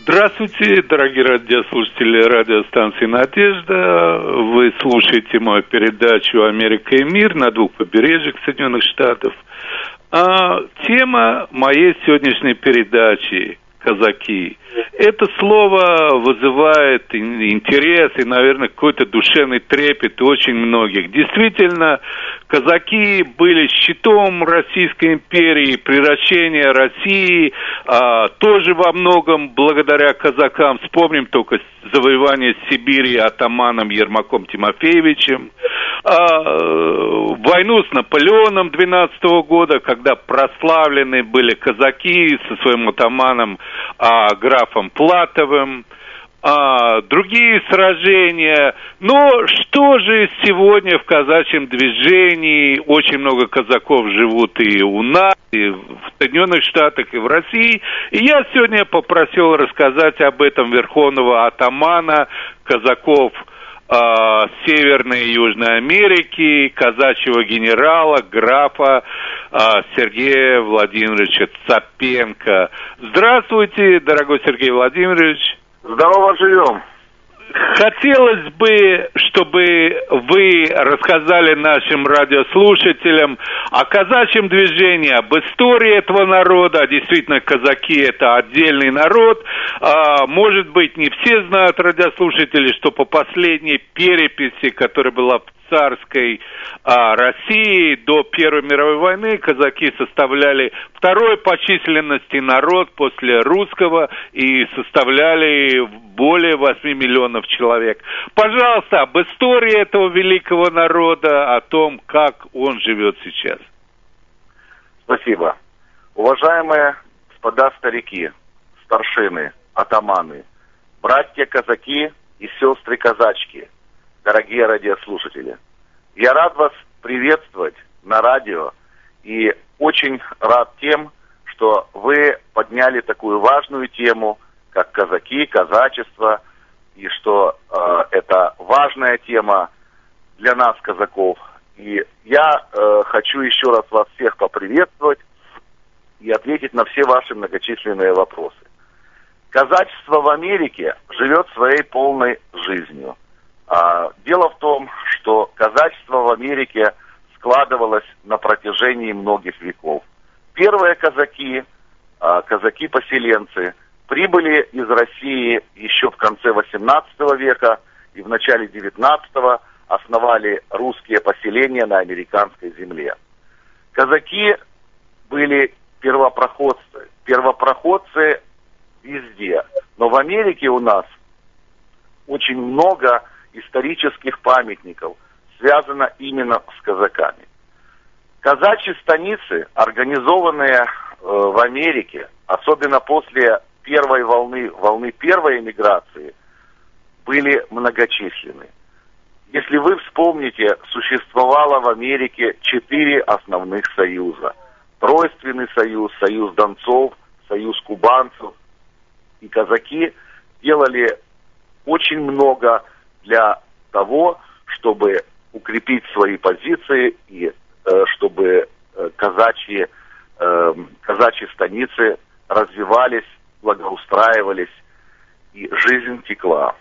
Здравствуйте, дорогие радиослушатели радиостанции «Надежда». Вы слушаете мою передачу «Америка и мир» на двух побережьях Соединенных Штатов. Тема моей сегодняшней передачи «Казаки». Это слово вызывает интерес и, наверное, какой-то душевный трепет у очень многих. Действительно, казаки были щитом Российской империи, превращение России тоже во многом благодаря казакам. Вспомним только завоевание Сибири атаманом Ермаком Тимофеевичем, войну с Наполеоном 12 года, когда прославлены были казаки со своим атаманом графом Платовым, другие сражения. Но что же сегодня в казачьем движении? Очень много казаков живут и у нас, и в Соединенных Штатах, и в России. И я сегодня попросил рассказать об этом верховного атамана казаков Северной и Южной Америки, казачьего генерала, графа Сергея Владимировича Цапенко. Здравствуйте, дорогой Сергей Владимирович. Здорово живем. Хотелось бы, чтобы вы рассказали нашим радиослушателям о казачьем движении, об истории этого народа. Действительно, казаки – это отдельный народ. Может быть, не все знают, радиослушатели, что по последней переписи, которая была в царской России до Первой мировой войны, казаки составляли второй по численности народ после русского и составляли более 8 миллионов человек. Пожалуйста, об истории этого великого народа, о том, как он живет сейчас. Спасибо. Уважаемые господа старики, старшины, атаманы, братья-казаки и сестры-казачки, дорогие радиослушатели, я рад вас приветствовать на радио и очень рад тем, что вы подняли такую важную тему, как казаки, казачество, и что это важная тема для нас, казаков. И я хочу еще раз вас всех поприветствовать и ответить на все ваши многочисленные вопросы. Казачество в Америке живет своей полной жизнью. Дело в том, что казачество в Америке складывалось на протяжении многих веков. Первые казаки, казаки-поселенцы, прибыли из России еще в конце XVIII века и в начале XIX основали русские поселения на американской земле. Казаки были первопроходцы везде. Но в Америке у нас очень много исторических памятников связано именно с казаками. Казачьи станицы, организованные в Америке, особенно после первой волны первой эмиграции, были многочисленны. Если вы вспомните, существовало в Америке 4 основных союза. Тройственный союз, союз донцов, союз кубанцев. И казаки делали очень много для того, чтобы укрепить свои позиции и чтобы казачьи станицы развивались, благоустраивались и жизнь текла.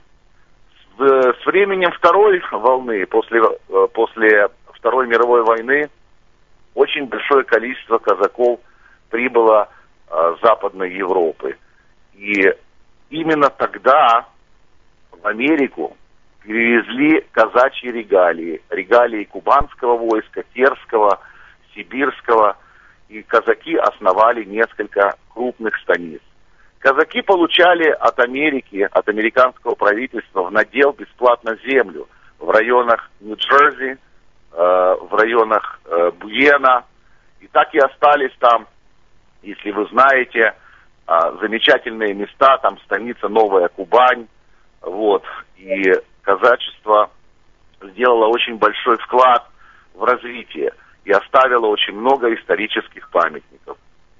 С временем второй волны, после Второй мировой войны, очень большое количество казаков прибыло с Западной Европы. И именно тогда в Америку перевезли казачьи регалии кубанского войска, терского, сибирского, и казаки основали несколько крупных станиц. Казаки получали от Америки, от американского правительства в надел бесплатно землю в районах Нью-Джерси, в районах Буена, и так и остались там, если вы знаете, замечательные места, там станица Новая Кубань, вот, и казачество сделало очень большой вклад в развитие и оставило очень много исторических памятников.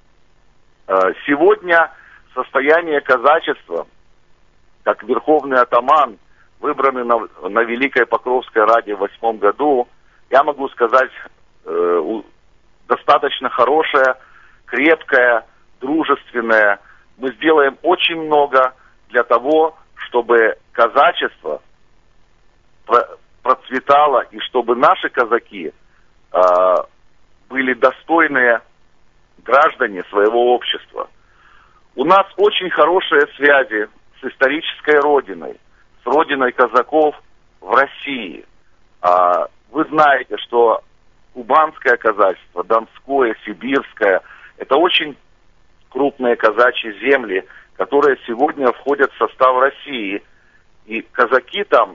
Сегодня состояние казачества, как верховный атаман, выбранный на Великой Покровской Раде в 2008 году, я могу сказать, достаточно хорошее, крепкое, дружественное. Мы сделаем очень много для того, чтобы казачество процветало и чтобы наши казаки были достойные граждане своего общества. У нас очень хорошие связи с исторической родиной, с родиной казаков в России. Вы знаете, что кубанское казачество, донское, сибирское – это очень крупные казачьи земли, которые сегодня входят в состав России. И казаки там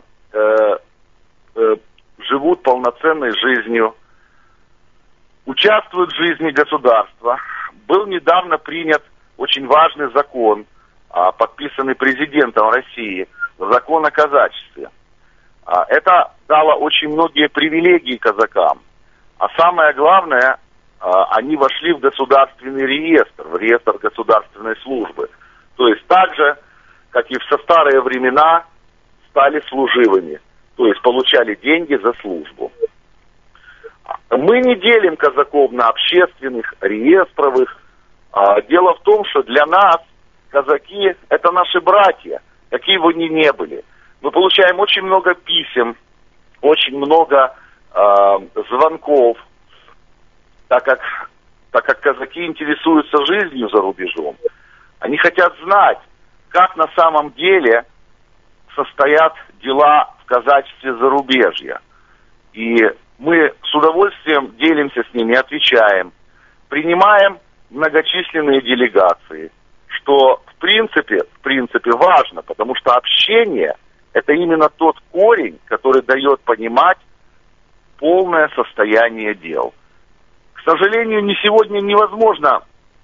живут полноценной жизнью, участвуют в жизни государства. Был недавно принят очень важный закон, подписанный президентом России, закон о казачестве. Это дало очень многие привилегии казакам. А самое главное, они вошли в государственный реестр, в реестр государственной службы. То есть так же, как и в старые времена, стали служивыми. То есть получали деньги за службу. Мы не делим казаков на общественных, реестровых. Дело в том, что для нас казаки – это наши братья, какие бы они ни были. Мы получаем очень много писем, очень много звонков, так как казаки интересуются жизнью за рубежом. Они хотят знать, как на самом деле состоят дела в казачестве зарубежья. И мы с удовольствием делимся с ними, отвечаем. Принимаем многочисленные делегации, что в принципе важно, потому что общение – это именно тот корень, который дает понимать полное состояние дел. К сожалению, сегодня невозможно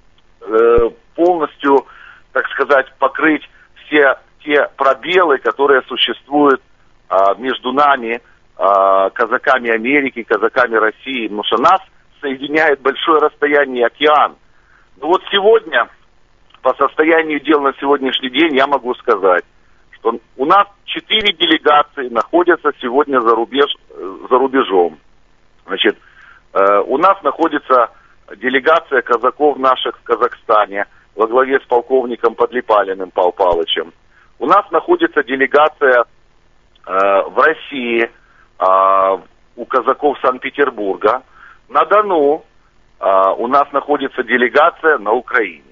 полностью, так сказать, покрыть все те пробелы, которые существуют между нами, казаками Америки, казаками России, потому что нас соединяет большое расстояние, океан. Но вот сегодня, по состоянию дел на сегодняшний день, я могу сказать, что у нас 4 делегации находятся сегодня за рубежом. Значит, у нас находится делегация казаков наших в Казахстане во главе с полковником Подлипалиным Пал Палычем. У нас находится делегация в России у казаков Санкт-Петербурга. На Дону у нас находится делегация на Украине.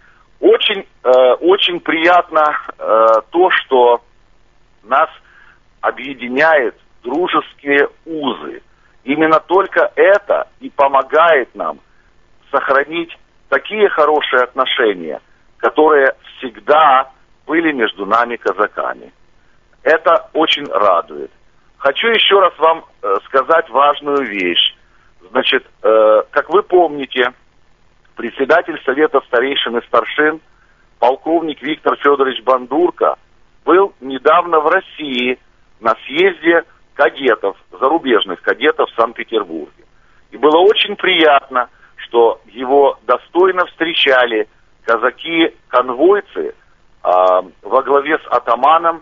Очень приятно то, что нас объединяет дружеские узы. Именно только это и помогает нам сохранить такие хорошие отношения, которые всегда были между нами, казаками. Это очень радует. Хочу еще раз вам сказать важную вещь. Значит, как вы помните, председатель Совета старейшин и старшин, полковник Виктор Федорович Бандурко, был недавно в России на съезде кадетов, зарубежных кадетов в Санкт-Петербурге. И было очень приятно, что его достойно встречали казаки-конвойцы во главе с атаманом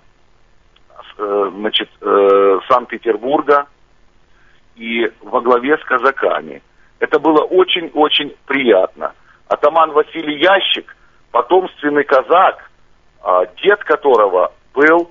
Санкт-Петербурга и во главе с казаками. Это было очень-очень приятно. Атаман Василий Ящик, потомственный казак, дед которого был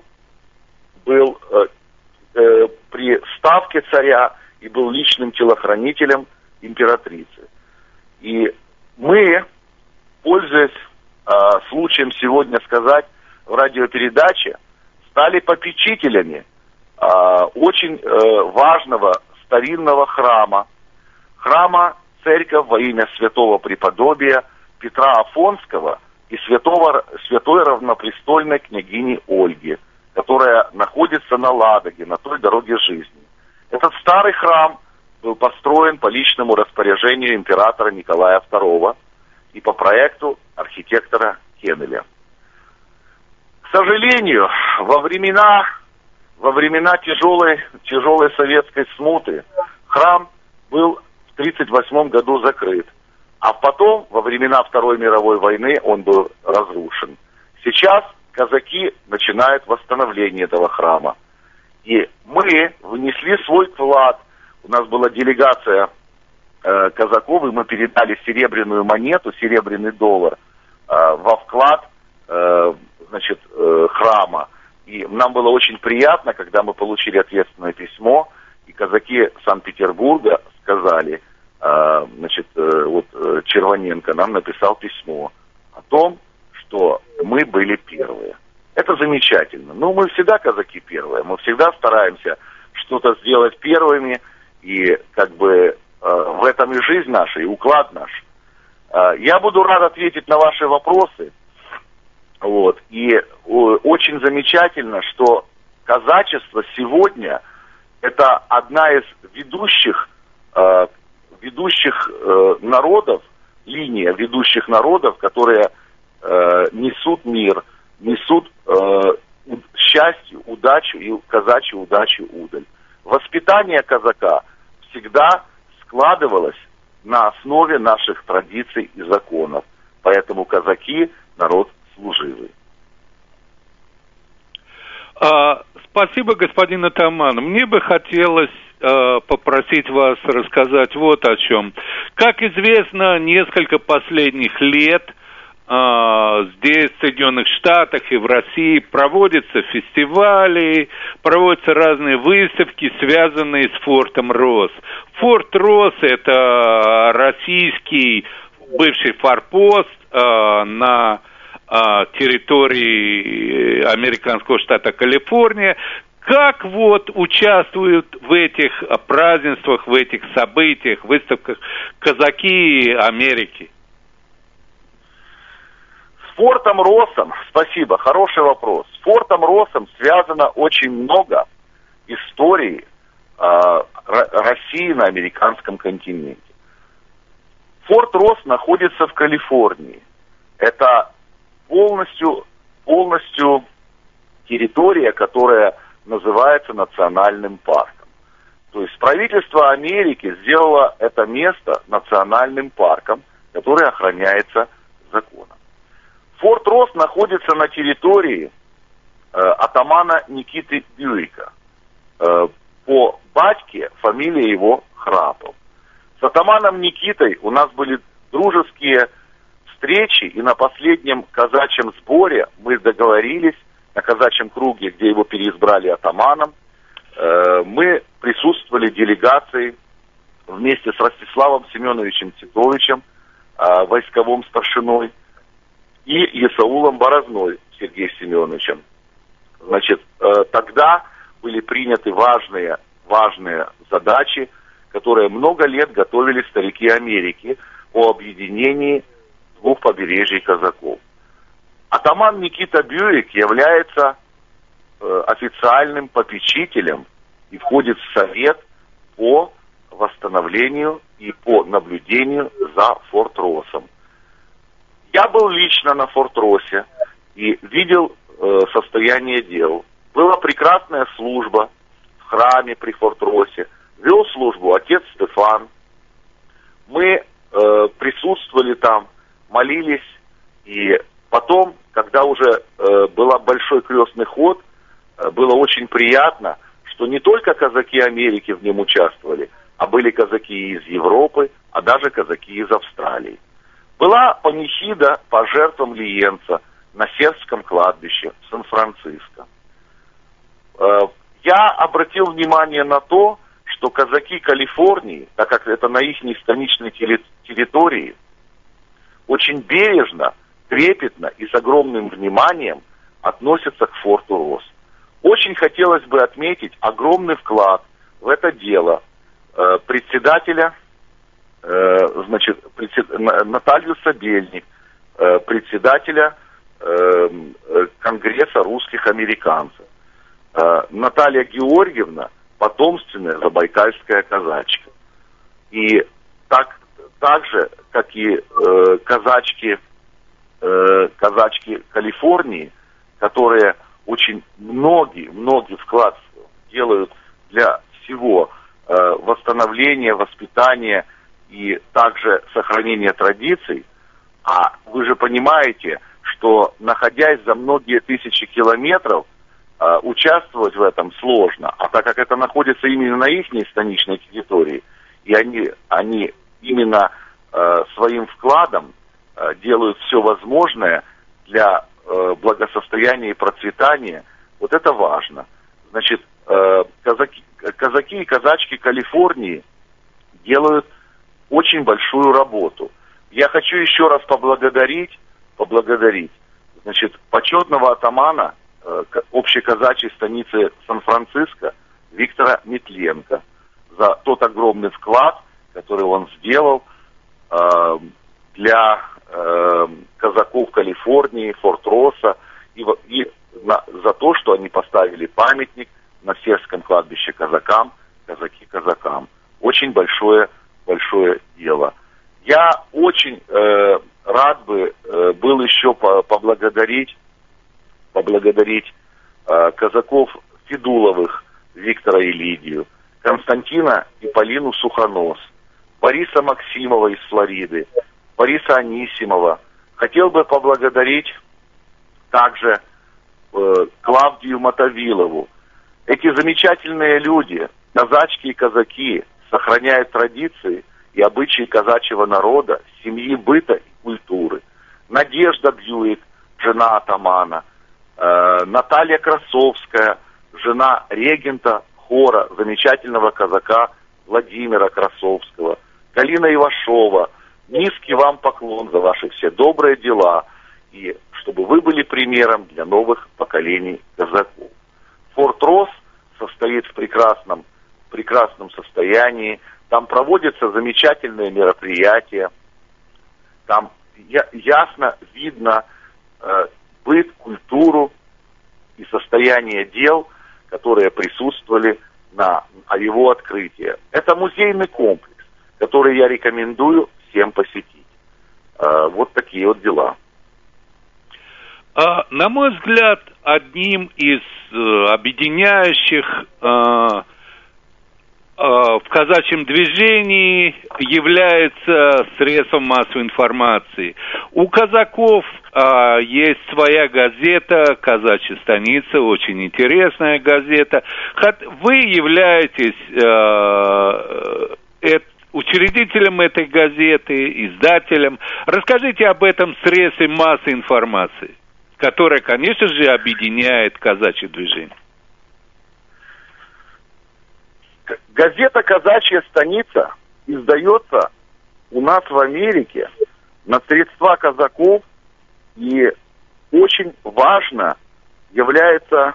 при ставке царя и был личным телохранителем императрицы. И мы, пользуясь случаем сегодня сказать в радиопередаче, стали попечителями очень важного старинного храма церковь во имя святого преподобия Петра Афонского и святой равнопрестольной княгини Ольги, которая находится на Ладоге, на той дороге жизни. Этот старый храм был построен по личному распоряжению императора Николая II и по проекту архитектора Кеннеля. К сожалению, во времена тяжелой советской смуты храм был в 1938 году закрыт, а потом, во времена Второй мировой войны, он был разрушен. Сейчас казаки начинают восстановление этого храма. И мы внесли свой вклад. У нас была делегация казаков, и мы передали серебряную монету, серебряный доллар, во вклад храма. И нам было очень приятно, когда мы получили ответственное письмо, и казаки Санкт-Петербурга сказали, Червоненко нам написал письмо о том, что мы были первые. Это замечательно. Ну, мы всегда казаки первые, мы всегда стараемся что-то сделать первыми, и в этом и жизнь наша, и уклад наш. Я буду рад ответить на ваши вопросы. И очень замечательно, что казачество сегодня это одна из ведущих народов, линия ведущих народов, которые несут мир, несут счастье, удачу и казачью удачу удаль. Воспитание казака всегда складывалось на основе наших традиций и законов. Поэтому казаки – народ служивый. Спасибо, господин атаман. Мне бы хотелось попросить вас рассказать вот о чем. Как известно, несколько последних лет здесь, в Соединенных Штатах и в России проводятся фестивали, проводятся разные выставки, связанные с фортом Росс. Форт Росс – это российский бывший форпост на территории американского штата Калифорния. Как участвуют в этих празднествах, в этих событиях, выставках казаки Америки? С фортом Россом, спасибо, хороший вопрос. С фортом Россом связано очень много историй России на американском континенте. Форт Росс находится в Калифорнии. Это полностью территория, которая называется национальным парком. То есть правительство Америки сделало это место национальным парком, который охраняется законом. Форт Росс находится на территории атамана Никиты Бьюика. По батьке фамилия его Храпов. С атаманом Никитой у нас были дружеские встречи, и на последнем казачьем сборе мы договорились, на казачьем круге, где его переизбрали атаманом, мы присутствовали делегацией вместе с Ростиславом Семеновичем Титовичем, войсковым старшиной, и Исаулом Борозной Сергеем Семеновичем. Тогда были приняты важные задачи, которые много лет готовили старики Америки о объединении двух побережий казаков. Атаман Никита Бьюик является официальным попечителем и входит в совет по восстановлению и по наблюдению за Форт Россом. Я был лично на Форт Россе и видел состояние дел. Была прекрасная служба в храме при Форт Россе. Вел службу отец Стефан. Мы присутствовали там, молились, и потом, когда уже был большой крестный ход, было очень приятно, что не только казаки Америки в нем участвовали, а были казаки из Европы, а даже казаки из Австралии. Была панихида по жертвам Лиенца на Сербском кладбище в Сан-Франциско. Я обратил внимание на то, что казаки Калифорнии, так как это на их станичной территории, очень бережно, трепетно и с огромным вниманием относятся к форту Росс. Очень хотелось бы отметить огромный вклад в это дело председателя, Наталью Сабельник, председателя Конгресса русских американцев. Наталья Георгиевна потомственная забайкальская казачка. И так же, как и казачки Калифорнии, которые очень многие вклад делают для всего восстановления, воспитания и также сохранения традиций. А вы же понимаете, что находясь за многие тысячи километров, участвовать в этом сложно. А так как это находится именно на их станичной территории, и они именно своим вкладом делают все возможное для благосостояние и процветание, вот это важно. Значит, казаки и казачки Калифорнии делают очень большую работу. Я хочу еще раз поблагодарить, значит, почетного атамана общеказачьей станицы Сан-Франциско Виктора Метленко за тот огромный вклад, который он сделал для казаков Калифорнии, Форт-Росса, и за то, что они поставили памятник на сельском кладбище казакам, казаки казакам. Очень большое дело. Я очень рад бы был еще поблагодарить казаков Федуловых Виктора и Лидию, Константина и Полину Сухонос, Бориса Максимова из Флориды, Бориса Анисимова. Хотел бы поблагодарить также Клавдию Мотовилову. Эти замечательные люди, казачки и казаки, сохраняют традиции и обычаи казачьего народа, семьи, быта и культуры. Надежда Бьюик, жена атамана, Наталья Красовская, жена регента хора, замечательного казака Владимира Красовского, Галина Ивашова. Низкий вам поклон за ваши все добрые дела, и чтобы вы были примером для новых поколений казаков. Форт-Росс состоит в прекрасном состоянии, там проводятся замечательные мероприятия, там ясно видно быт, культуру и состояние дел, которые присутствовали на его открытии. Это музейный комплекс, который я рекомендую всем посетить. Вот такие вот дела. На мой взгляд, одним из объединяющих в казачьем движении является средством массовой информации. У казаков есть своя газета «Казачья станица», очень интересная газета. Вы являетесь учредителем этой газеты, издателем. Расскажите об этом средстве массовой информации, которое, конечно же, объединяет казачье движение. Газета «Казачья станица» издается у нас в Америке на средства казаков, и очень важно является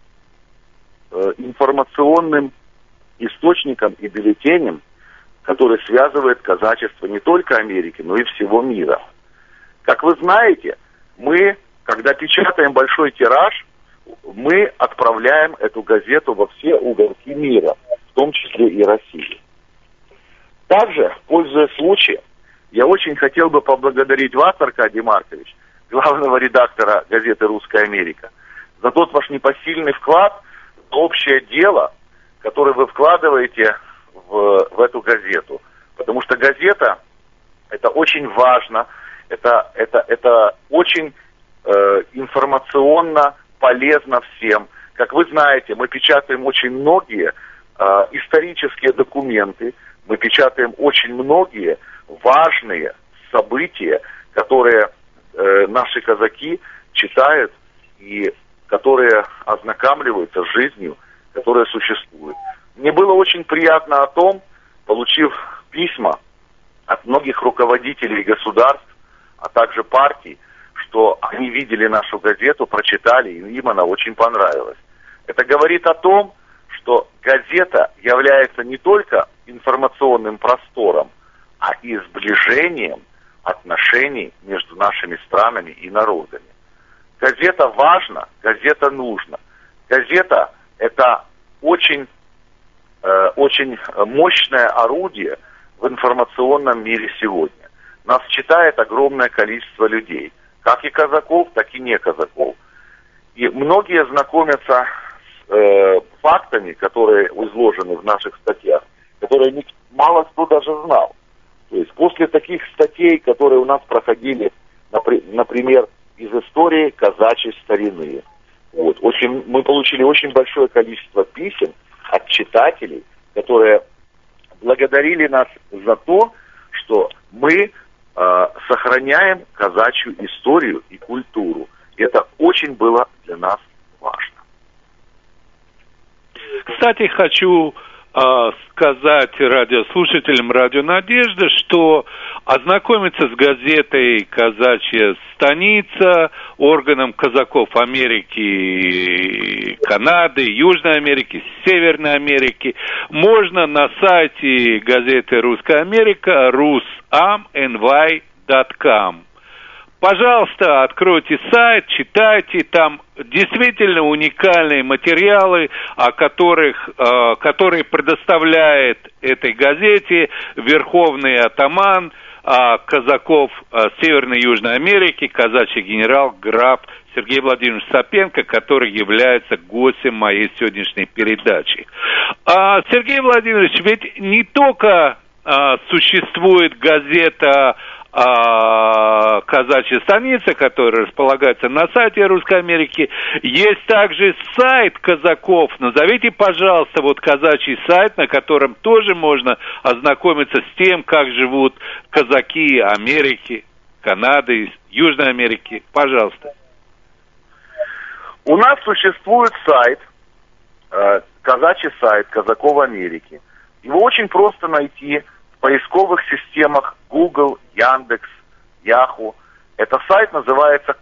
информационным источником и бюллетенем, который связывает казачество не только Америки, но и всего мира. Как вы знаете, мы, когда печатаем большой тираж, мы отправляем эту газету во все уголки мира, в том числе и России. Также, пользуясь случаем, я очень хотел бы поблагодарить вас, Аркадий Маркович, главного редактора газеты «Русская Америка», за тот ваш непосильный вклад в общее дело, которое вы вкладываете в эту газету. Потому что газета — это очень важно, это очень информационно полезно всем. Как вы знаете, мы печатаем очень многие исторические документы, мы печатаем очень многие важные события, которые наши казаки читают и которые ознакомливаются с жизнью, которая существует. Мне было очень приятно о том, получив письма от многих руководителей государств, а также партий, что они видели нашу газету, прочитали, и им она очень понравилась. Это говорит о том, что газета является не только информационным простором, а и сближением отношений между нашими странами и народами. Газета важна, газета нужна. Газета – это очень мощное орудие в информационном мире сегодня. Нас читает огромное количество людей, как и казаков, так и не казаков. И многие знакомятся с фактами, которые изложены в наших статьях, которые мало кто даже знал. То есть после таких статей, которые у нас проходили, например, из истории казачьей старины, мы получили очень большое количество писем от читателей, которые благодарили нас за то, что мы сохраняем казачью историю и культуру. Это очень было для нас важно. Кстати, хочу сказать радиослушателям «Радио Надежда», что ознакомиться с газетой «Казачья станица», органом казаков Америки, Канады, Южной Америки, Северной Америки можно на сайте газеты «Русская Америка» rusam.ny.com. Пожалуйста, откройте сайт, читайте, там действительно уникальные материалы, которые предоставляет этой газете верховный атаман казаков Северной и Южной Америки, казачий генерал граф Сергей Владимирович Сапенко, который является гостем моей сегодняшней передачи. Сергей Владимирович, ведь не только существует газета «Казачья станица», которая располагается на сайте Русской Америки. Есть также сайт казаков. Назовите, пожалуйста, вот казачий сайт, на котором тоже можно ознакомиться с тем, как живут казаки Америки, Канады, Южной Америки. Пожалуйста. У нас существует сайт, казачий сайт казаков Америки. Его очень просто найти в поисковых системах Google, Яндекс, Yahoo. Этот сайт называется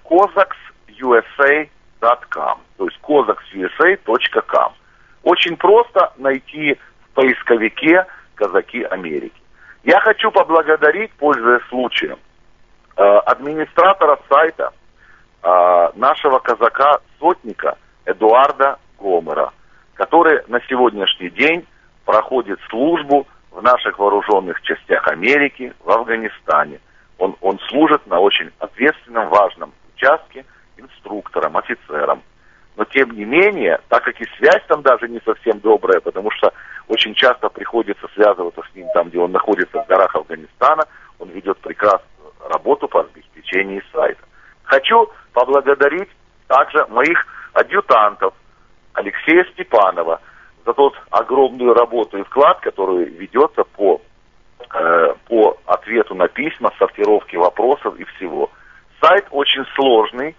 kozaksusa.com, то есть kozaksusa.com. Очень просто найти в поисковике «Казаки Америки». Я хочу поблагодарить, пользуясь случаем, администратора сайта, нашего казака-сотника Эдуарда Гомера, который на сегодняшний день проходит службу в наших вооруженных частях Америки, в Афганистане. Он служит на очень ответственном, важном участке инструктором, офицером. Но тем не менее, так как и связь там даже не совсем добрая, потому что очень часто приходится связываться с ним там, где он находится в горах Афганистана, он ведет прекрасную работу по обеспечению сайта. Хочу поблагодарить также моих адъютантов Алексея Степанова за тот огромную работу и вклад, который ведется по ответу на письма, сортировке вопросов и всего. Сайт очень сложный,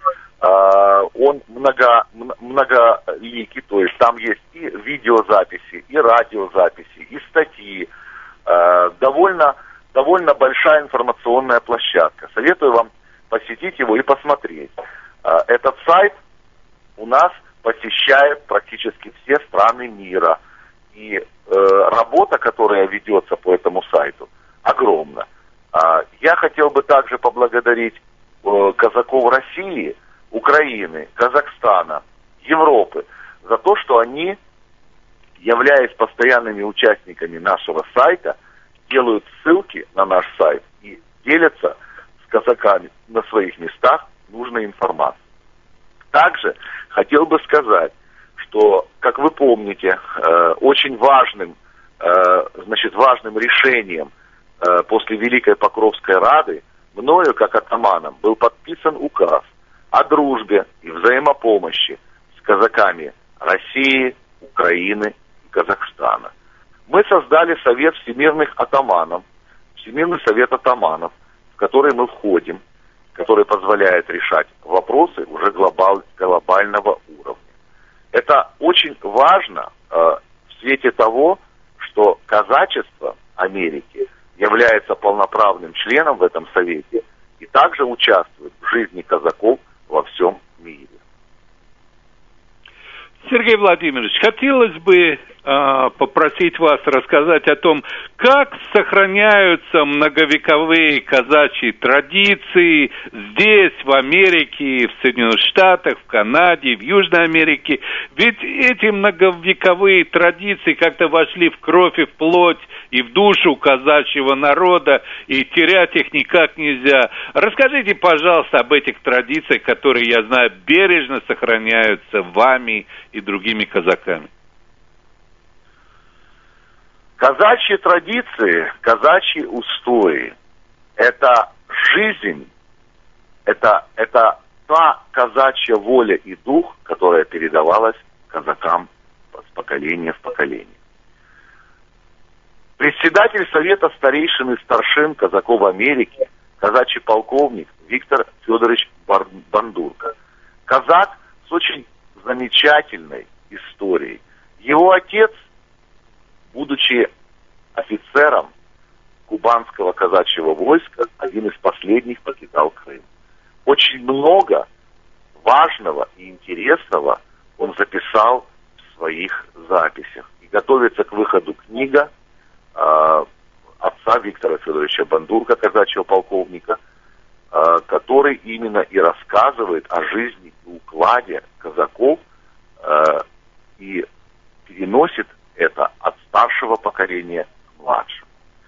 он многоликий, то есть там есть и видеозаписи, и радиозаписи, и статьи. Довольно большая информационная площадка. Советую вам посетить его и посмотреть. Этот сайт у нас посещает практически все страны мира. И работа, которая ведется по этому сайту, огромна. Я хотел бы также поблагодарить казаков России, Украины, Казахстана, Европы за то, что они, являясь постоянными участниками нашего сайта, делают ссылки на наш сайт и делятся с казаками на своих местах нужной информацией. Также хотел бы сказать, что, как вы помните, очень важным решением после Великой Покровской Рады мною, как атаманом, был подписан указ о дружбе и взаимопомощи с казаками России, Украины и Казахстана. Мы создали Совет Всемирных Атаманов, Всемирный Совет Атаманов, в который мы входим, который позволяет решать вопросы уже глобального уровня. Это очень важно в свете того, что казачество Америки является полноправным членом в этом совете и также участвует в жизни казаков во всем мире. Сергей Владимирович, хотелось бы попросить вас рассказать о том, как сохраняются многовековые казачьи традиции здесь, в Америке, в Соединенных Штатах, в Канаде, в Южной Америке. Ведь эти многовековые традиции как-то вошли в кровь и в плоть, и в душу казачьего народа, и терять их никак нельзя. Расскажите, пожалуйста, об этих традициях, которые, я знаю, бережно сохраняются вами и другими казаками. Казачьи традиции, казачьи устои – это жизнь, это та казачья воля и дух, которая передавалась казакам с поколения в поколение. Председатель Совета старейшин и старшин казаков Америки, казачий полковник Виктор Федорович Бандурко, казак с очень замечательной историей. Его отец, будучи офицером кубанского казачьего войска, один из последних покидал Крым. Очень много важного и интересного он записал в своих записях. И готовится к выходу книга отца Виктора Федоровича Бандурка, казачьего полковника, который именно и рассказывает о жизни и укладе казаков и переносит это от старшего поколения к младшему.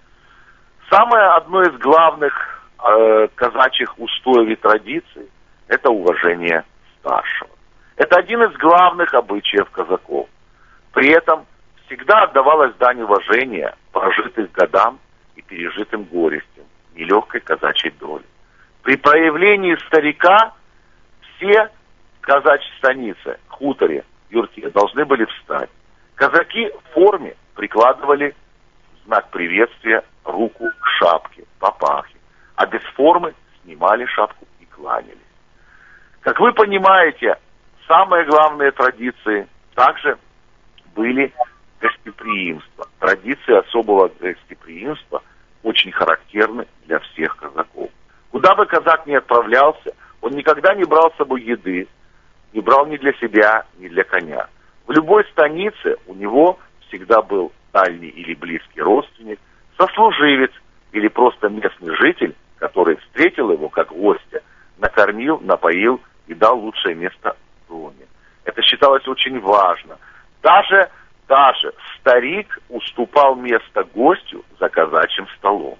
Самое одно из главных казачьих устоев и традиций – это уважение старшего. Это один из главных обычаев казаков. При этом всегда отдавалась дань уважения прожитых годам и пережитым горестям, нелегкой казачьей доли. При появлении старика все в казачьей станице, хуторе, юрте должны были встать. Казаки в форме прикладывали в знак приветствия руку к шапке, папахе, а без формы снимали шапку и кланялись. Как вы понимаете, самые главные традиции также были гостеприимство. Традиции особого гостеприимства очень характерны для всех казаков. Куда бы казак ни отправлялся, он никогда не брал с собой еды, не брал ни для себя, ни для коня. В любой станице у него всегда был дальний или близкий родственник, сослуживец или просто местный житель, который встретил его как гостя, накормил, напоил и дал лучшее место в доме. Это считалось очень важно. Даже старик уступал место гостю за казачьим столом.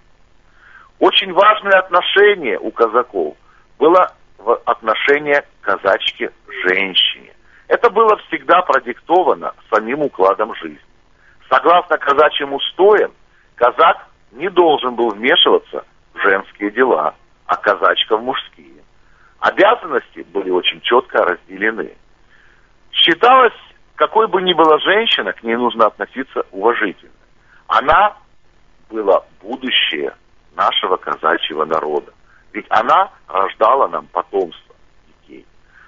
Очень важное отношение у казаков было отношение к казачке женщине. Это было всегда продиктовано самим укладом жизни. Согласно казачьим устоям, казак не должен был вмешиваться в женские дела, а казачка в мужские. Обязанности были очень четко разделены. Считалось, какой бы ни была женщина, к ней нужно относиться уважительно. Она была будущее нашего казачьего народа. Ведь она рождала нам потомство детей.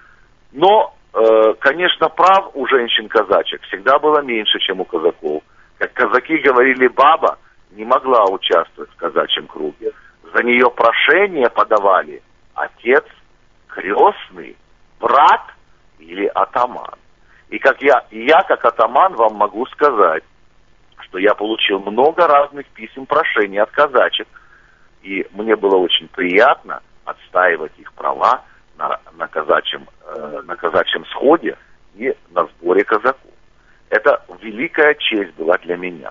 Но, конечно, прав у женщин-казачек всегда было меньше, чем у казаков. Как казаки говорили, баба не могла участвовать в казачьем круге. За нее прошение подавали отец, крестный, брат или атаман. И я как атаман вам могу сказать, что я получил много разных писем прошений от казачек, и мне было очень приятно отстаивать их права на казачьем сходе и на сборе казаков. Это великая честь была для меня.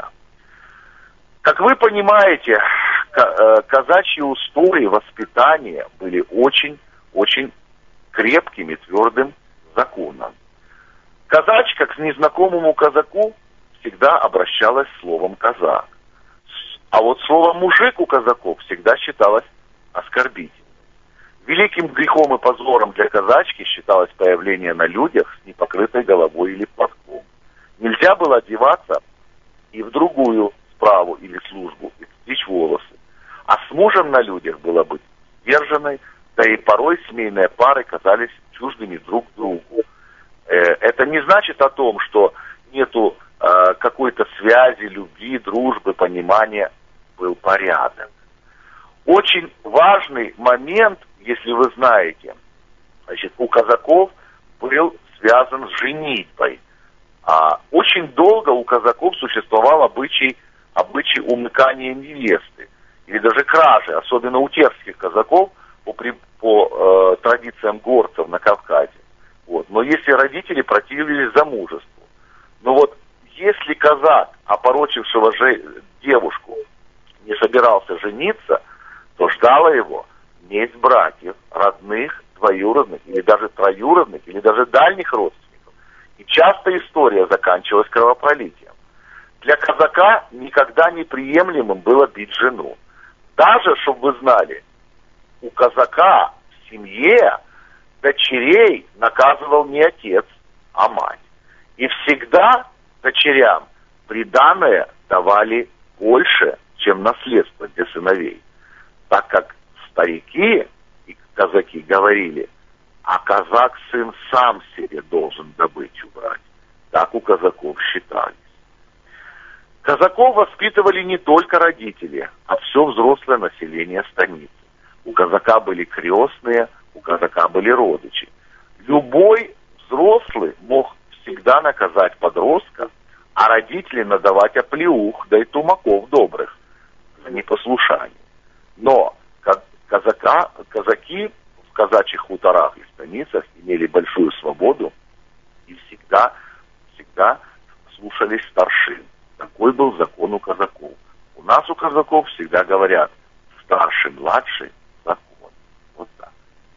Как вы понимаете, казачьи устои, воспитания были очень крепким и твердым законом. Казачка к незнакомому казаку всегда обращалась словом «казак». А вот слово «мужик» у казаков всегда считалось оскорбительным. Великим грехом и позором для казачки считалось появление на людях с непокрытой головой или платком. Нельзя было одеваться и в другую справу или службу и стричь волосы. А с мужем на людях было быть сдержанной, да и порой семейные пары казались чуждыми друг другу. Это не значит о том, что нету какой-то связи, любви, дружбы, понимания, был порядок. Очень важный момент, если вы знаете, значит, у казаков был связан с женитьбой. Очень долго у казаков существовал обычай умыкания невесты, или даже кражи, особенно у терских казаков по традициям горцев на Кавказе. Вот. Но если родители противились замужеству, но вот если казак, опорочившего девушку, не собирался жениться, то ждала его месть братьев, родных, двоюродных, или даже троюродных, или даже дальних родственников. И часто история заканчивалась кровопролитием. Для казака никогда неприемлемым было бить жену. Даже, чтобы вы знали, у казака в семье дочерей наказывал не отец, а мать. И всегда дочерям приданое давали больше, чем наследство для сыновей. Так как старики и казаки говорили, а казак сын сам себе должен добычу брать. Так у казаков считались. Казаков воспитывали не только родители, а все взрослое население станицы. У казака были крестные, у казака были родичи. Любой взрослый мог всегда наказать подростка, а родители надавать оплеух, да и тумаков добрых за непослушание. Но казаки в казачьих хуторах и станицах имели большую свободу и всегда слушались старшин. Такой был закон у казаков. У нас у казаков всегда говорят: старший, младший закон. Вот так.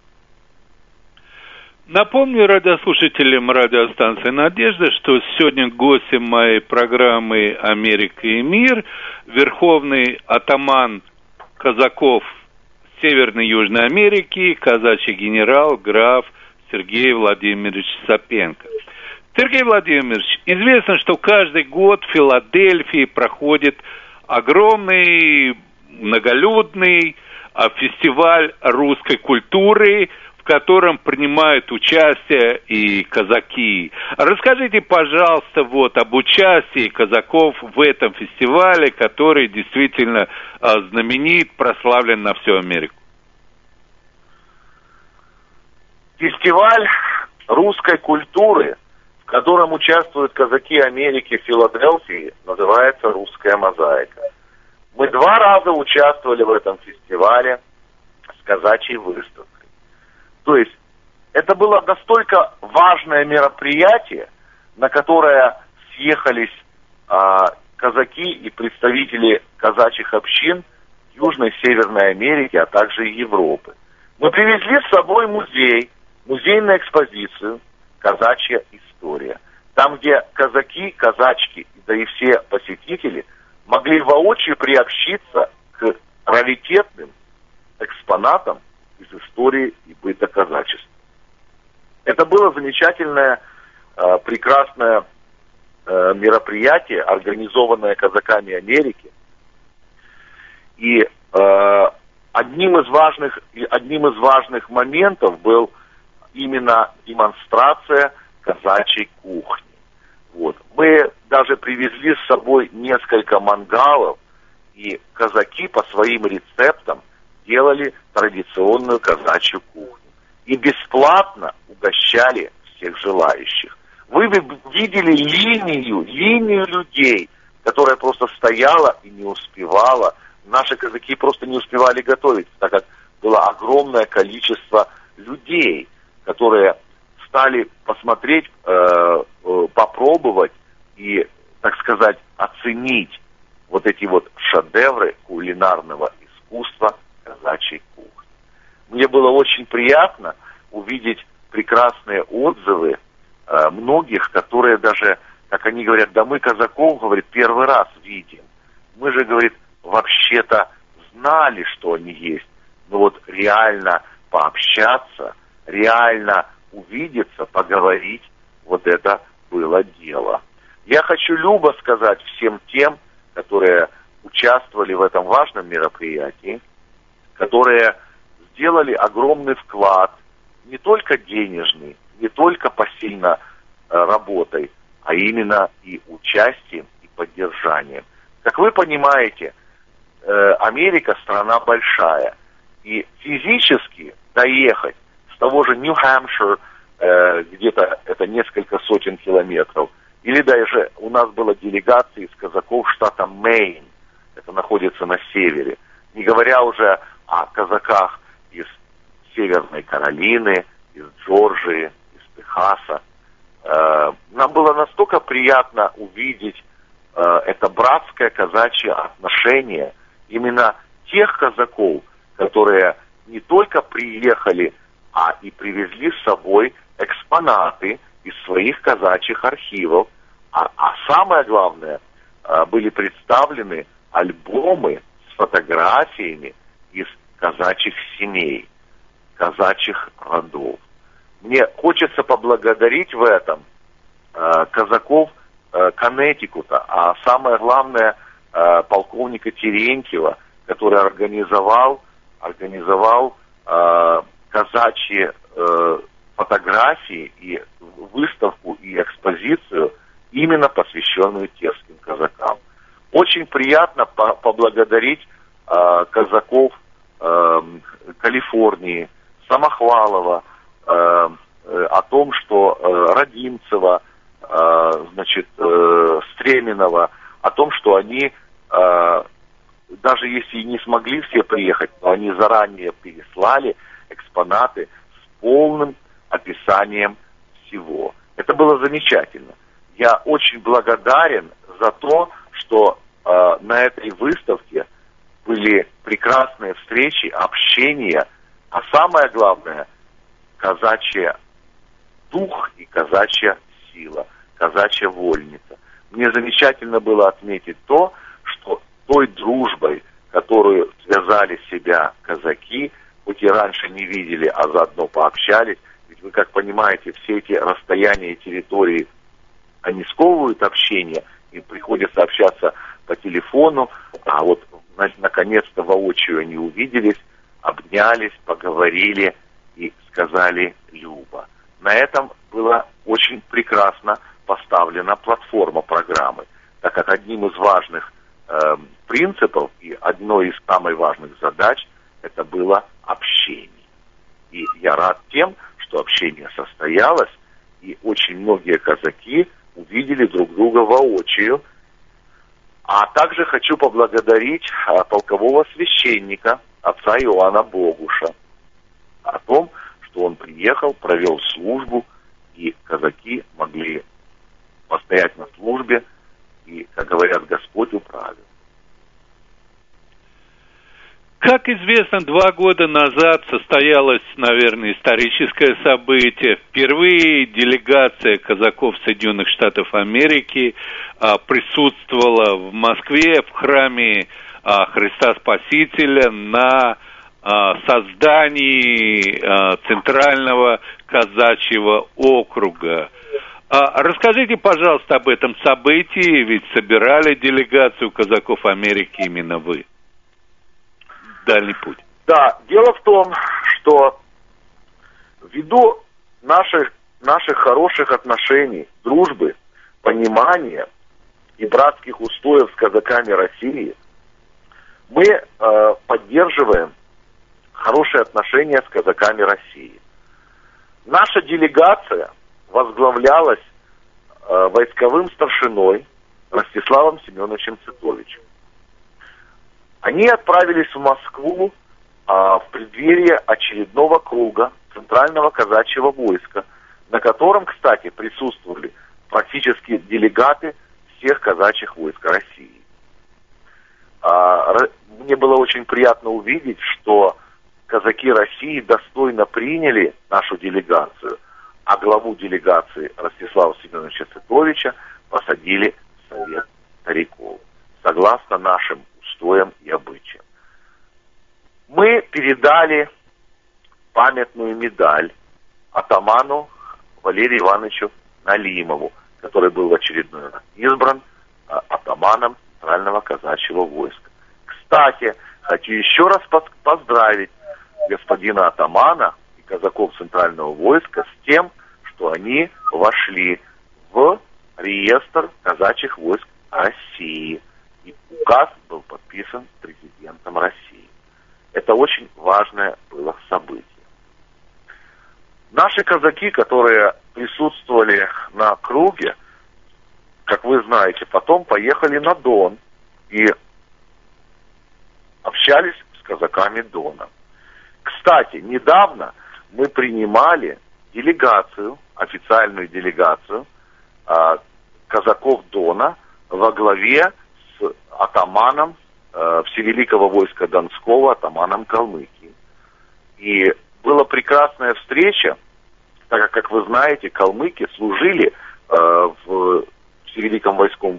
Напомню радиослушателям радиостанции «Надежда», что сегодня гостем моей программы «Америка и мир» верховный атаман казаков Северной и Южной Америки, казачий генерал, граф Сергей Владимирович Сапенко. Сергей Владимирович, известно, что каждый год в Филадельфии проходит огромный, многолюдный фестиваль русской культуры, в котором принимают участие и казаки. Расскажите, пожалуйста, об участии казаков в этом фестивале, который действительно знаменит, прославлен на всю Америку. Фестиваль русской культуры, в котором участвуют казаки Америки в Филадельфии, называется «Русская мозаика». Мы 2 раза участвовали в этом фестивале с казачьей выставкой. То есть это было настолько важное мероприятие, на которое съехались казаки и представители казачьих общин Южной и Северной Америки, а также и Европы. Мы привезли с собой музейную экспозицию «Казачья история». Там, где казаки, казачки, да и все посетители могли воочию приобщиться к раритетным экспонатам из истории и быта казачества. Это было замечательное, прекрасное мероприятие, организованное казаками Америки. И одним из важных моментов был именно демонстрация казачьей кухни. Мы даже привезли с собой несколько мангалов, и казаки по своим рецептам делали традиционную казачью кухню. И бесплатно угощали всех желающих. Вы видели линию людей, которая просто стояла и не успевала. Наши казаки просто не успевали готовить, так как было огромное количество людей, которые стали посмотреть, попробовать и, так сказать, оценить эти шедевры кулинарного искусства казачьей кухни. Мне было очень приятно увидеть прекрасные отзывы многих, которые даже, как они говорят, да мы казаков, говорит, первый раз видим. Мы же, говорит, вообще-то знали, что они есть. Но реально пообщаться, реально увидеться, поговорить, это было дело. Я хочу любо сказать всем тем, которые участвовали в этом важном мероприятии, которые сделали огромный вклад, не только денежный, не только посильно работой, а именно и участием, и поддержанием. Как вы понимаете, Америка страна большая, и физически доехать с того же Нью-Хэмпшир, где-то это несколько сотен километров, или даже у нас была делегация из казаков штата Мэйн, это находится на севере, не говоря уже о казаках из Северной Каролины, из Джорджии, из Техаса. Нам было настолько приятно увидеть это братское казачье отношение именно тех казаков, которые не только приехали, а и привезли с собой экспонаты из своих казачьих архивов. А самое главное, были представлены альбомы с фотографиями из казачьих семей, казачьих родов. Мне хочется поблагодарить в этом казаков Коннектикута, а самое главное полковника Терентьева, который организовал казачьи фотографии и выставку и экспозицию, именно посвященную терским казакам. Очень приятно поблагодарить казаков Калифорнии, Самохвалова, о том, что Родимцева, Стременова, о том, что они, даже если и не смогли все приехать, но они заранее переслали экспонаты с полным описанием всего. Это было замечательно. Я очень благодарен за то, что на этой выставке были прекрасные встречи, общения, а самое главное, казачья дух и казачья сила, казачья вольница. Мне замечательно было отметить то, что той дружбой, которую связали себя казаки, хоть и раньше не видели, а заодно пообщались, ведь вы, как понимаете, все эти расстояния и территории, они сковывают общение, и приходится общаться по телефону, а вот наконец-то воочию они увиделись, обнялись, поговорили и сказали «Люба». На этом была очень прекрасно поставлена платформа программы, так как одним из важных принципов и одной из самых важных задач это было общение. И я рад тем, что общение состоялось, и очень многие казаки увидели друг друга воочию. А также хочу поблагодарить полкового священника, отца Иоанна Богуша, о том, что он приехал, провел службу, и казаки могли постоять на службе, и, как говорят, Господь управил. Как известно, 2 года назад состоялось, наверное, историческое событие. Впервые делегация казаков Соединенных Штатов Америки присутствовала в Москве в храме Христа Спасителя на создании Центрального казачьего округа. Расскажите, пожалуйста, об этом событии, ведь собирали делегацию казаков Америки именно вы. Дальний путь. Да, дело в том, что ввиду наших хороших отношений, дружбы, понимания и братских устоев с казаками России, мы поддерживаем хорошие отношения с казаками России. Наша делегация возглавлялась войсковым старшиной Ростиславом Семеновичем Цитовичем. Они отправились в Москву в преддверии очередного круга Центрального казачьего войска, на котором, кстати, присутствовали практически делегаты всех казачьих войск России. Мне было очень приятно увидеть, что казаки России достойно приняли нашу делегацию, а главу делегации Ростислава Семеновича Цитовича посадили в Совет стариков, согласно нашим устоям и обычаям. Мы передали памятную медаль атаману Валерию Ивановичу Налимову, который был в очередной раз избран атаманом Центрального казачьего войска. Кстати, хочу еще раз поздравить господина атамана и казаков Центрального войска с тем, что они вошли в реестр казачьих войск России. И указ был подписан президентом России. Это очень важное было событие. Наши казаки, которые присутствовали на круге, как вы знаете, потом поехали на Дон и общались с казаками Дона. Кстати, недавно мы принимали делегацию, официальную делегацию казаков Дона во главе с атаманом Всевеликого войска Донского, атаманом Калмыкии. И была прекрасная встреча, так как вы знаете, калмыки служили в Всевеликом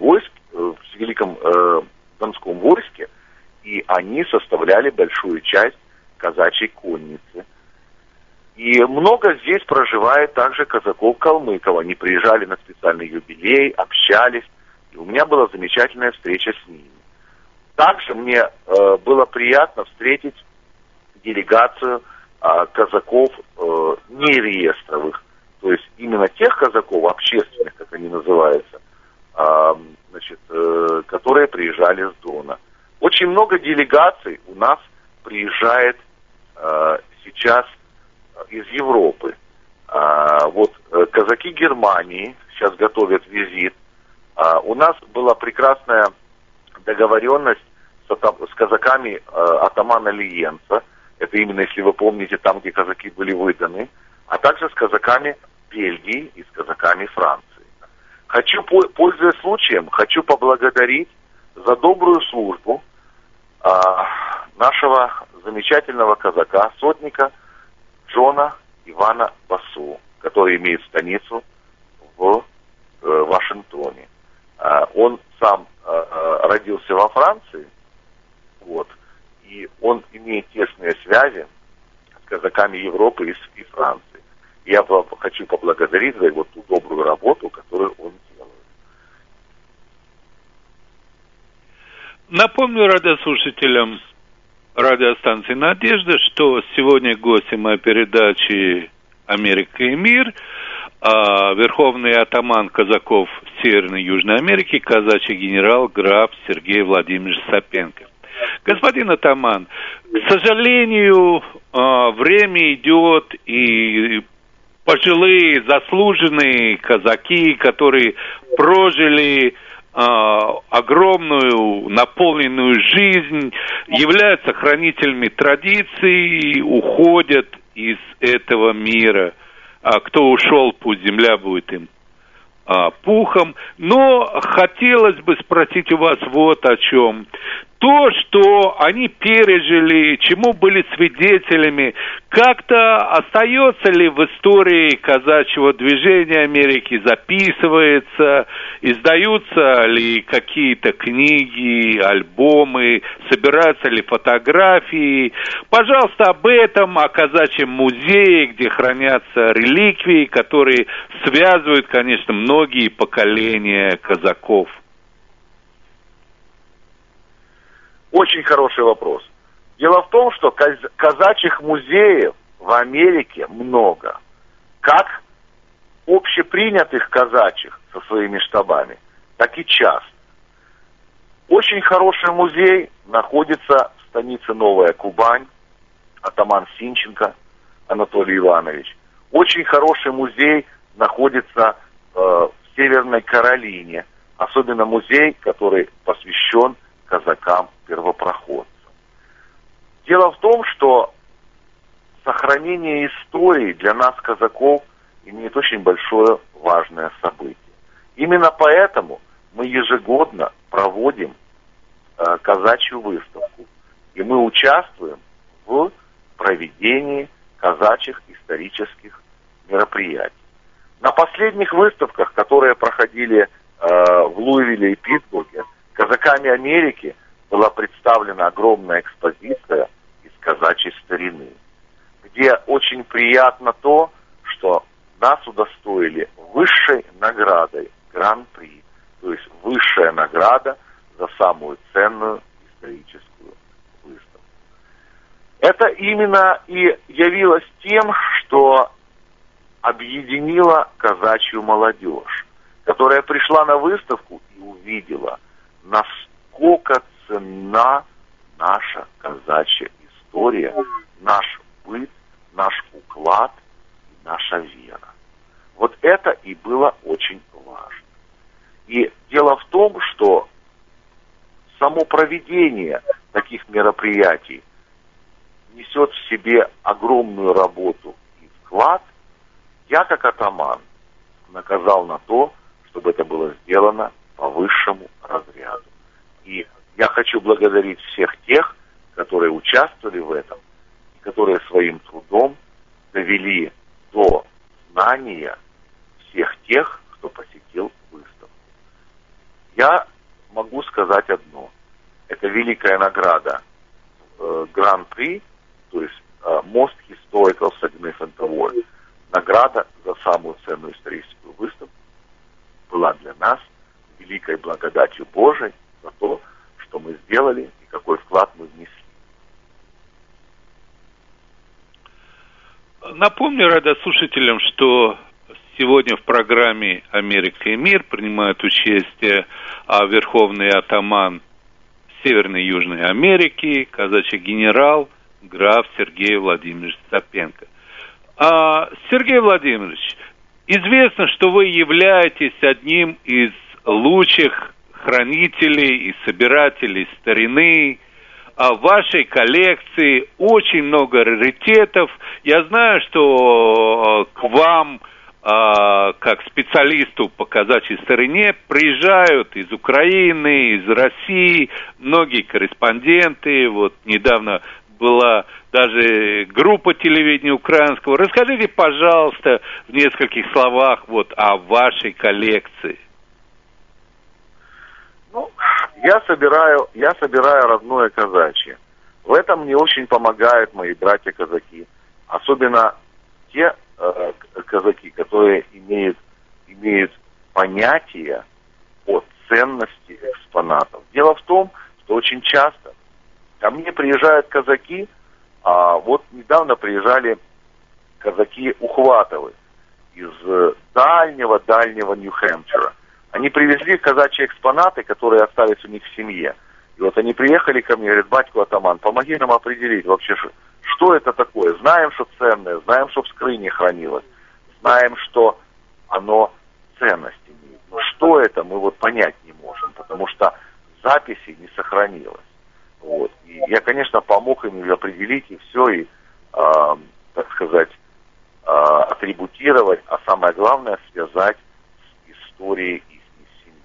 Донском войске, и они составляли большую часть казачьей конницы. И много здесь проживает также казаков-калмыков. Они приезжали на специальный юбилей, общались, и у меня была замечательная встреча с ними. Также мне было приятно встретить делегацию казаков не реестровых, то есть именно тех казаков, общественных, как они называются, которые приезжали с Дона. Очень много делегаций у нас приезжает сейчас из Европы. Казаки Германии сейчас готовят визит. У нас была прекрасная договоренность с казаками атамана Лиенца. Это именно, если вы помните, там, где казаки были выданы. А также с казаками Бельгии и с казаками Франции. Пользуясь случаем, хочу поблагодарить за добрую службу нашего замечательного казака, сотника Джона Ивана Басу, который имеет станицу в Вашингтоне. Он сам родился во Франции, и он имеет тесные связи с казаками Европы и Франции. Я хочу поблагодарить за его ту добрую работу, которую он делает. Напомню радиослушателям радиостанции «Надежда», что сегодня гостем моей передачи «Америка и мир» верховный атаман казаков Северной и Южной Америки, казачий генерал граф Сергей Владимирович Сапенко. Господин атаман, к сожалению, время идет, и пожилые, заслуженные казаки, которые прожили огромную, наполненную жизнь, являются хранителями традиций, уходят из этого мира. Кто ушел, пусть земля будет им пухом. Но хотелось бы спросить у вас вот о чем. То, что они пережили, чему были свидетелями, как-то остается ли в истории казачьего движения Америки, записывается, издаются ли какие-то книги, альбомы, собираются ли фотографии. Пожалуйста, об этом, о казачьем музее, где хранятся реликвии, которые связывают, конечно, многие поколения казаков. Очень хороший вопрос. Дело в том, что казачьих музеев в Америке много. Как общепринятых казачьих со своими штабами, так и частных. Очень хороший музей находится в станице Новая Кубань, атаман Синченко Анатолий Иванович. Очень хороший музей находится в Северной Каролине, особенно музей, который посвящен казакам-первопроходцам. Дело в том, что сохранение истории для нас, казаков, имеет очень большое важное событие. Именно поэтому мы ежегодно проводим казачью выставку. И мы участвуем в проведении казачьих исторических мероприятий. На последних выставках, которые проходили в Луивилле и Питтсбурге, казаками Америки была представлена огромная экспозиция из казачьей старины, где очень приятно то, что нас удостоили высшей наградой Гран-при, то есть высшая награда за самую ценную историческую выставку. Это именно и явилось тем, что объединило казачью молодежь, которая пришла на выставку и увидела, насколько ценна наша казачья история, наш быт, наш уклад и наша вера. Вот это и было очень важно. И дело в том, что само проведение таких мероприятий несет в себе огромную работу и вклад. Я, как атаман, наказал на то, чтобы это было сделано по высшему разряду. И я хочу благодарить всех тех, которые участвовали в этом, и которые своим трудом довели до знания всех тех, кто посетил выставку. Я могу сказать одно. Это великая награда Гран-при, то есть Most Historical Significant Award. Награда за самую ценную историческую выставку была для нас великой благодатью Божией за то, что мы сделали и какой вклад мы внесли. Напомню радиослушателям, что сегодня в программе «Америка и мир» принимает участие верховный атаман Северной и Южной Америки, казачий генерал, граф Сергей Владимирович Сапенко. Сергей Владимирович, известно, что вы являетесь одним из лучших хранителей и собирателей старины. В вашей коллекции очень много раритетов. Я знаю, что к вам, как специалисту по казачьей старине, приезжают из Украины, из России многие корреспонденты. Вот недавно была даже группа телевидения украинского. Расскажите, пожалуйста, в нескольких словах вот о вашей коллекции. Ну, я собираю родное казачье. В этом мне очень помогают мои братья-казаки. Особенно те казаки, которые имеют понятие о ценности экспонатов. Дело в том, что очень часто ко мне приезжают казаки, вот недавно приезжали казаки Ухватовы из дальнего Нью-Хэмпшира. Они привезли казачьи экспонаты, которые остались у них в семье. И вот они приехали ко мне и говорят: батько атаман, помоги нам определить вообще, что это такое. Знаем, что ценное, знаем, что в скрыне хранилось, знаем, что оно ценность имеет. Но что это, мы вот понять не можем, потому что записи не сохранилось. Вот. И я, конечно, помог им определить и все, и, так сказать, атрибутировать, а самое главное, связать с историей их семьи.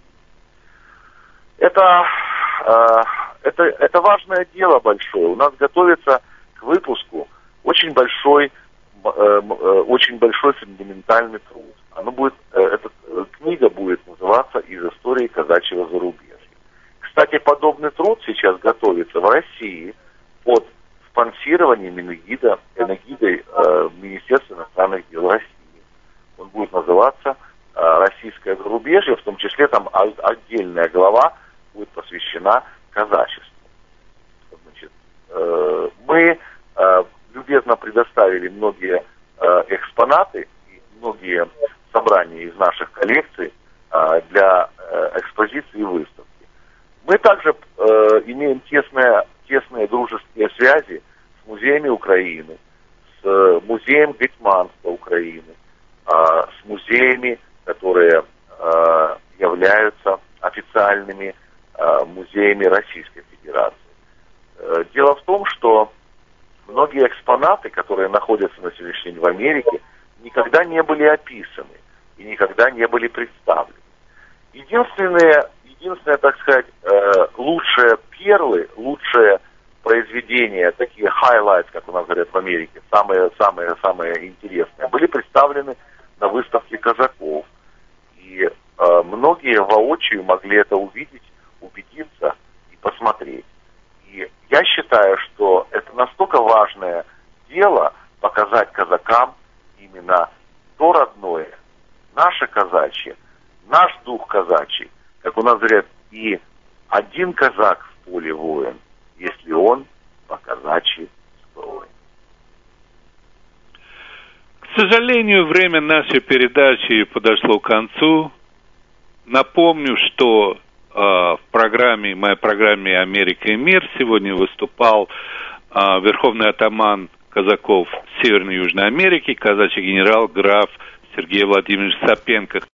Это важное дело большое. У нас готовится к выпуску очень большой фундаментальный труд. Эта книга будет называться «Из истории казачьего зарубежья». Кстати, подобный труд сейчас готовится в России под спонсированием эгидой Министерства иностранных дел России. Он будет называться «Российское зарубежье», в том числе там отдельная глава будет посвящена казачеству. Значит, мы любезно предоставили многие экспонаты и многие собрания из наших коллекций для экспозиции и выставки. Мы также имеем тесные дружеские связи с музеями Украины, с музеем Гетьманства Украины, с музеями, которые являются официальными музеями Российской Федерации. Дело в том, что многие экспонаты, которые находятся на сегодняшний день в Америке, никогда не были описаны и никогда не были представлены. Единственное, так сказать, лучшие перлы, лучшие произведения, такие highlights, как у нас говорят в Америке, самые интересные, были представлены на выставке казаков. И многие воочию могли это увидеть, убедиться и посмотреть. И я считаю, что это настолько важное дело показать казакам именно то родное, наше казачье, наш дух казачий. Как у нас говорят, и один казак в поле воин, если он по-казачьи строен. К сожалению, время нашей передачи подошло к концу. Напомню, что в моей программе «Америка и мир» сегодня выступал верховный атаман казаков Северной и Южной Америки, казачий генерал граф Сергей Владимирович Сапенко.